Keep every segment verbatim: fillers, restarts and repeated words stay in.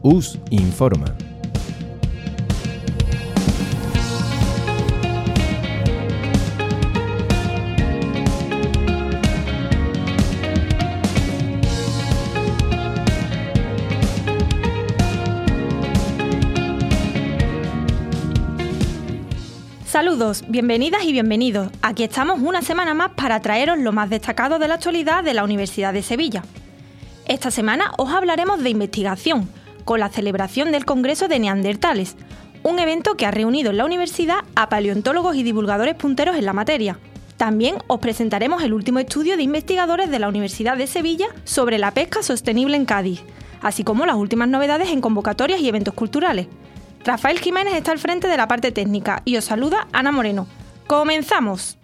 U S Informa. Saludos, bienvenidas y bienvenidos. Aquí estamos una semana más para traeros lo más destacado de la actualidad de la Universidad de Sevilla. Esta semana os hablaremos de investigación, con la celebración del Congreso de Neandertales, un evento que ha reunido en la universidad a paleontólogos y divulgadores punteros en la materia. También os presentaremos el último estudio de investigadores de la Universidad de Sevilla sobre la pesca sostenible en Cádiz, así como las últimas novedades en convocatorias y eventos culturales. Rafael Jiménez está al frente de la parte técnica y os saluda Ana Moreno. ¡Comenzamos!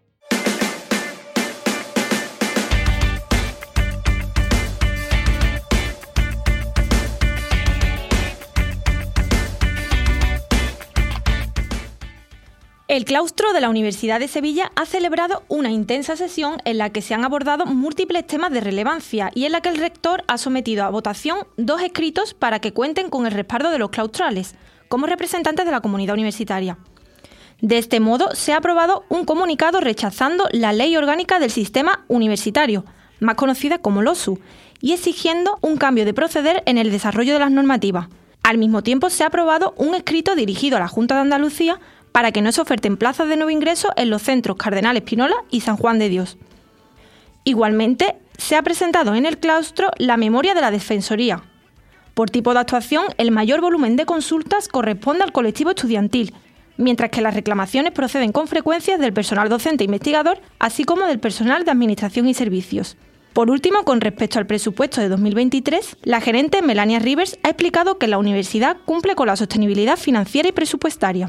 El claustro de la Universidad de Sevilla ha celebrado una intensa sesión en la que se han abordado múltiples temas de relevancia y en la que el rector ha sometido a votación dos escritos para que cuenten con el respaldo de los claustrales, como representantes de la comunidad universitaria. De este modo, se ha aprobado un comunicado rechazando la Ley Orgánica del Sistema Universitario, más conocida como LOSU, y exigiendo un cambio de proceder en el desarrollo de las normativas. Al mismo tiempo, se ha aprobado un escrito dirigido a la Junta de Andalucía para que no se oferten plazas de nuevo ingreso en los centros Cardenal Espinola y San Juan de Dios. Igualmente, se ha presentado en el claustro la memoria de la Defensoría. Por tipo de actuación, el mayor volumen de consultas corresponde al colectivo estudiantil, mientras que las reclamaciones proceden con frecuencia del personal docente e investigador, así como del personal de Administración y Servicios. Por último, con respecto al presupuesto de dos mil veintitrés, la gerente Melania Rivers ha explicado que la universidad cumple con la sostenibilidad financiera y presupuestaria.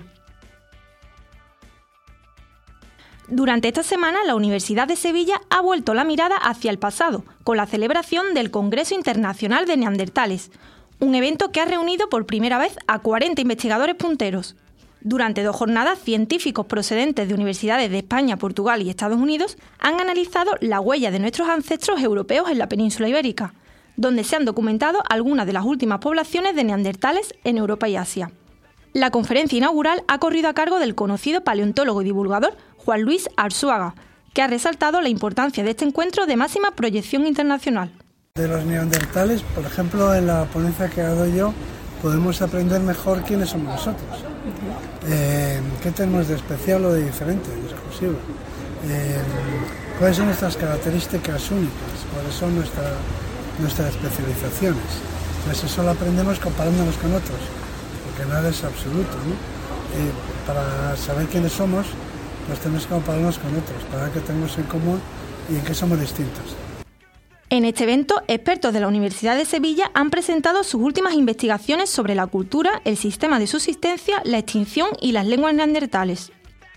Durante esta semana, la Universidad de Sevilla ha vuelto la mirada hacia el pasado, con la celebración del Congreso Internacional de Neandertales, un evento que ha reunido por primera vez a cuarenta investigadores punteros. Durante dos jornadas, científicos procedentes de universidades de España, Portugal y Estados Unidos han analizado la huella de nuestros ancestros europeos en la península ibérica, donde se han documentado algunas de las últimas poblaciones de neandertales en Europa y Asia. La conferencia inaugural ha corrido a cargo del conocido paleontólogo y divulgador Juan Luis Arzuaga, que ha resaltado la importancia de este encuentro de máxima proyección internacional. De los neandertales, por ejemplo, en la ponencia que he dado yo, podemos aprender mejor quiénes somos nosotros. Uh-huh. Eh, ¿Qué tenemos de especial o de diferente, de exclusivo? Eh, ¿Cuáles son nuestras características únicas? ¿Cuáles son nuestra, nuestras especializaciones? Pues eso lo aprendemos comparándonos con otros, porque nada es absoluto, ¿no? Eh, para saber quiénes somos, pues tenemos que compararnos con otros, para ver qué tenemos en común y en qué somos distintos. En este evento, expertos de la Universidad de Sevilla han presentado sus últimas investigaciones sobre la cultura, el sistema de subsistencia, la extinción y las lenguas neandertales.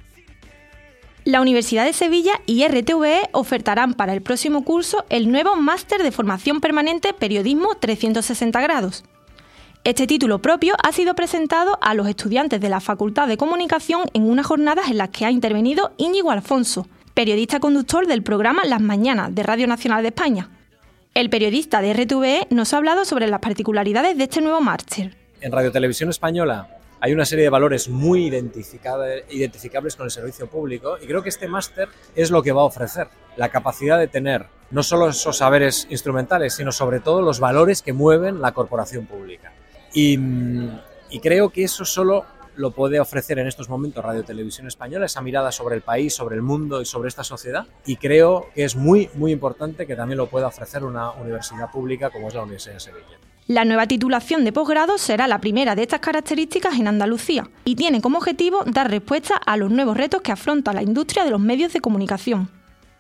La Universidad de Sevilla y R T V E ofertarán para el próximo curso el nuevo Máster de Formación Permanente Periodismo trescientos sesenta grados. Este título propio ha sido presentado a los estudiantes de la Facultad de Comunicación en unas jornadas en las que ha intervenido Íñigo Alfonso, periodista conductor del programa Las Mañanas de Radio Nacional de España. El periodista de R T V E nos ha hablado sobre las particularidades de este nuevo máster. En Radio Televisión Española hay una serie de valores muy identificables con el servicio público y creo que este máster es lo que va a ofrecer, la capacidad de tener no solo esos saberes instrumentales, sino sobre todo los valores que mueven la corporación pública. Y, y creo que eso solo lo puede ofrecer en estos momentos Radio Televisión Española, esa mirada sobre el país, sobre el mundo y sobre esta sociedad, y creo que es muy, muy importante que también lo pueda ofrecer una universidad pública como es la Universidad de Sevilla. La nueva titulación de posgrado será la primera de estas características en Andalucía y tiene como objetivo dar respuesta a los nuevos retos que afronta la industria de los medios de comunicación.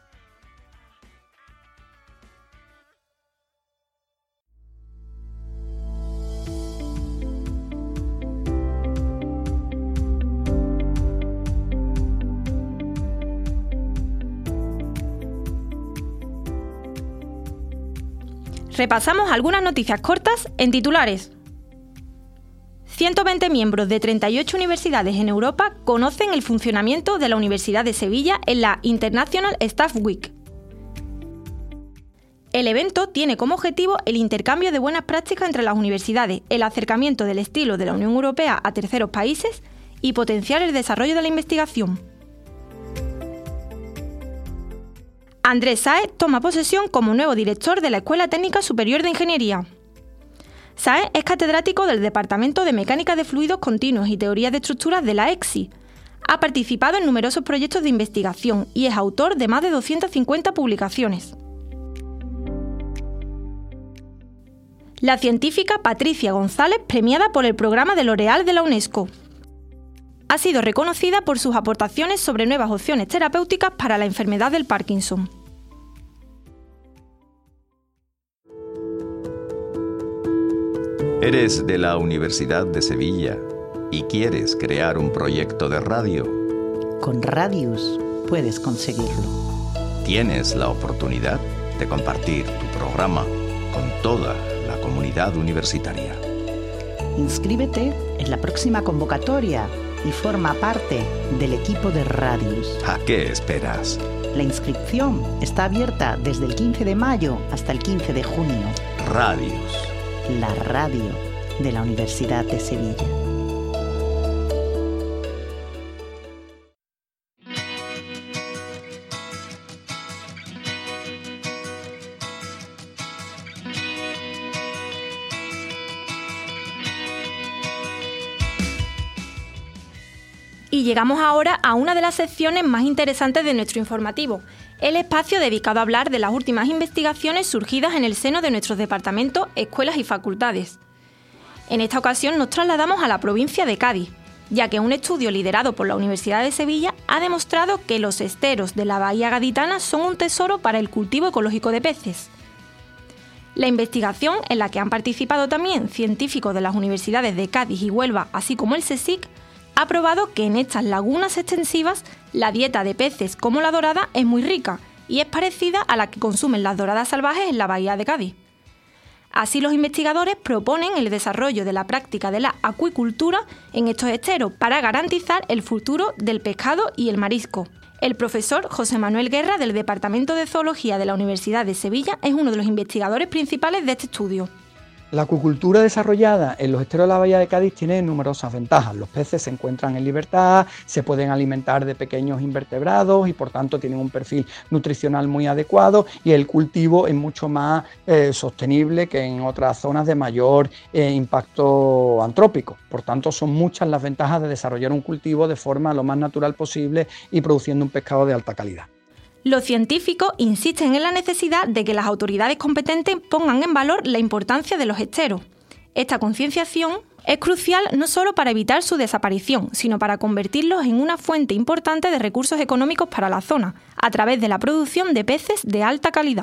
Repasamos algunas noticias cortas en titulares. ciento veinte miembros de treinta y ocho universidades en Europa conocen el funcionamiento de la Universidad de Sevilla en la International Staff Week. El evento tiene como objetivo el intercambio de buenas prácticas entre las universidades, el acercamiento del estilo de la Unión Europea a terceros países y potenciar el desarrollo de la investigación. Andrés Sáez toma posesión como nuevo director de la Escuela Técnica Superior de Ingeniería. Sáez es catedrático del Departamento de Mecánica de Fluidos Continuos y Teoría de Estructuras de la E C S I. Ha participado en numerosos proyectos de investigación y es autor de más de doscientas cincuenta publicaciones. La científica Patricia González, premiada por el programa de L'Oréal de la UNESCO. Ha sido reconocida por sus aportaciones sobre nuevas opciones terapéuticas para la enfermedad del Parkinson. ¿Eres de la Universidad de Sevilla y quieres crear un proyecto de radio? Con Radius puedes conseguirlo. Tienes la oportunidad de compartir tu programa con toda la comunidad universitaria. Inscríbete en la próxima convocatoria y forma parte del equipo de Radius. ¿A qué esperas? La inscripción está abierta desde el quince de mayo hasta el quince de junio. Radius. La radio de la Universidad de Sevilla. Y llegamos ahora a una de las secciones más interesantes de nuestro informativo, el espacio dedicado a hablar de las últimas investigaciones surgidas en el seno de nuestros departamentos, escuelas y facultades. En esta ocasión nos trasladamos a la provincia de Cádiz, ya que un estudio liderado por la Universidad de Sevilla ha demostrado que los esteros de la bahía gaditana son un tesoro para el cultivo ecológico de peces. La investigación, en la que han participado también científicos de las universidades de Cádiz y Huelva, así como el CSIC, ha probado que en estas lagunas extensivas la dieta de peces como la dorada es muy rica y es parecida a la que consumen las doradas salvajes en la bahía de Cádiz. Así, los investigadores proponen el desarrollo de la práctica de la acuicultura en estos esteros para garantizar el futuro del pescado y el marisco. El profesor José Manuel Guerra, del Departamento de Zoología de la Universidad de Sevilla, es uno de los investigadores principales de este estudio. La acuicultura desarrollada en los esteros de la bahía de Cádiz tiene numerosas ventajas. Los peces se encuentran en libertad, se pueden alimentar de pequeños invertebrados y por tanto tienen un perfil nutricional muy adecuado, y el cultivo es mucho más eh, sostenible que en otras zonas de mayor eh, impacto antrópico. Por tanto, son muchas las ventajas de desarrollar un cultivo de forma lo más natural posible y produciendo un pescado de alta calidad. Los científicos insisten en la necesidad de que las autoridades competentes pongan en valor la importancia de los esteros. Esta concienciación es crucial no solo para evitar su desaparición, sino para convertirlos en una fuente importante de recursos económicos para la zona, a través de la producción de peces de alta calidad.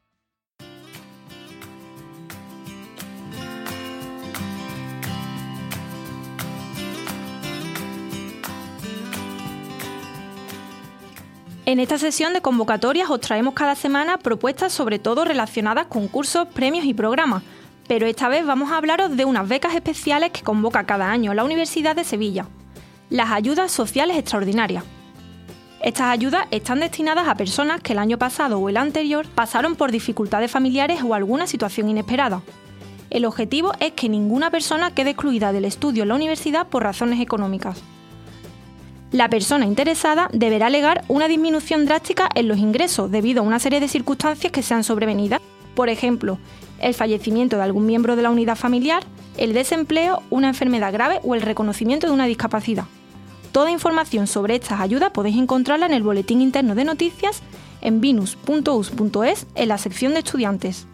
En esta sesión de convocatorias os traemos cada semana propuestas sobre todo relacionadas con cursos, premios y programas, pero esta vez vamos a hablaros de unas becas especiales que convoca cada año la Universidad de Sevilla, las ayudas sociales extraordinarias. Estas ayudas están destinadas a personas que el año pasado o el anterior pasaron por dificultades familiares o alguna situación inesperada. El objetivo es que ninguna persona quede excluida del estudio en la universidad por razones económicas. La persona interesada deberá alegar una disminución drástica en los ingresos debido a una serie de circunstancias que sean sobrevenidas. Por ejemplo, el fallecimiento de algún miembro de la unidad familiar, el desempleo, una enfermedad grave o el reconocimiento de una discapacidad. Toda información sobre estas ayudas podéis encontrarla en el boletín interno de noticias en binus punto u s punto es en la sección de estudiantes.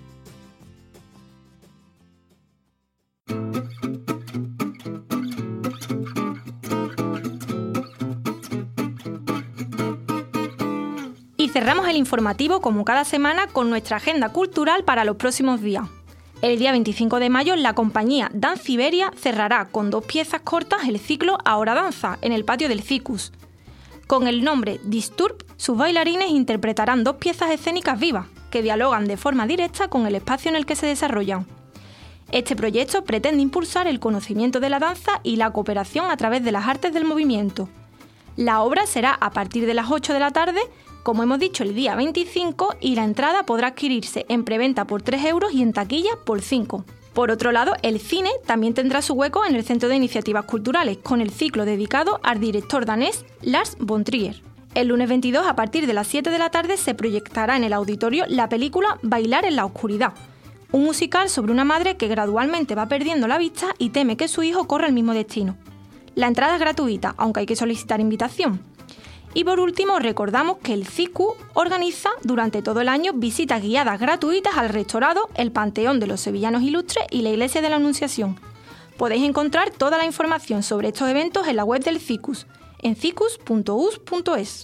Y cerramos el informativo, como cada semana, con nuestra agenda cultural para los próximos días. El día veinticinco de mayo, la compañía Danza Iberia cerrará con dos piezas cortas el ciclo Ahora Danza, en el patio del Cicus. Con el nombre Disturb, sus bailarines interpretarán dos piezas escénicas vivas, que dialogan de forma directa con el espacio en el que se desarrollan. Este proyecto pretende impulsar el conocimiento de la danza y la cooperación a través de las artes del movimiento. La obra será a partir de las ocho de la tarde, como hemos dicho, el día veinticinco, y la entrada podrá adquirirse en preventa por tres euros y en taquilla por cinco. Por otro lado, el cine también tendrá su hueco en el Centro de Iniciativas Culturales, con el ciclo dedicado al director danés Lars von Trier. El lunes veintidós, a partir de las siete de la tarde, se proyectará en el auditorio la película Bailar en la oscuridad, un musical sobre una madre que gradualmente va perdiendo la vista y teme que su hijo corra el mismo destino. La entrada es gratuita, aunque hay que solicitar invitación. Y por último, recordamos que el C I C U organiza durante todo el año visitas guiadas gratuitas al Rectorado, el Panteón de los Sevillanos Ilustres y la Iglesia de la Anunciación. Podéis encontrar toda la información sobre estos eventos en la web del C I C U S, en cicus punto u s punto es.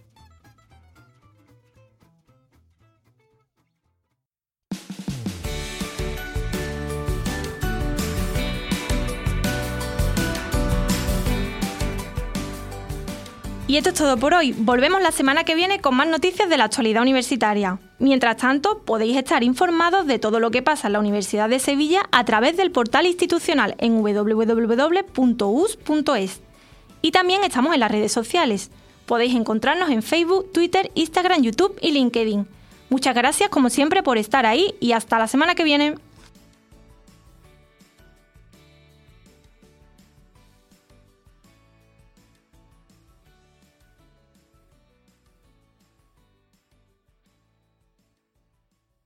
Y esto es todo por hoy. Volvemos la semana que viene con más noticias de la actualidad universitaria. Mientras tanto, podéis estar informados de todo lo que pasa en la Universidad de Sevilla a través del portal institucional en doble u doble u doble u punto u s punto es. Y también estamos en las redes sociales. Podéis encontrarnos en Facebook, Twitter, Instagram, YouTube y LinkedIn. Muchas gracias como siempre por estar ahí y hasta la semana que viene.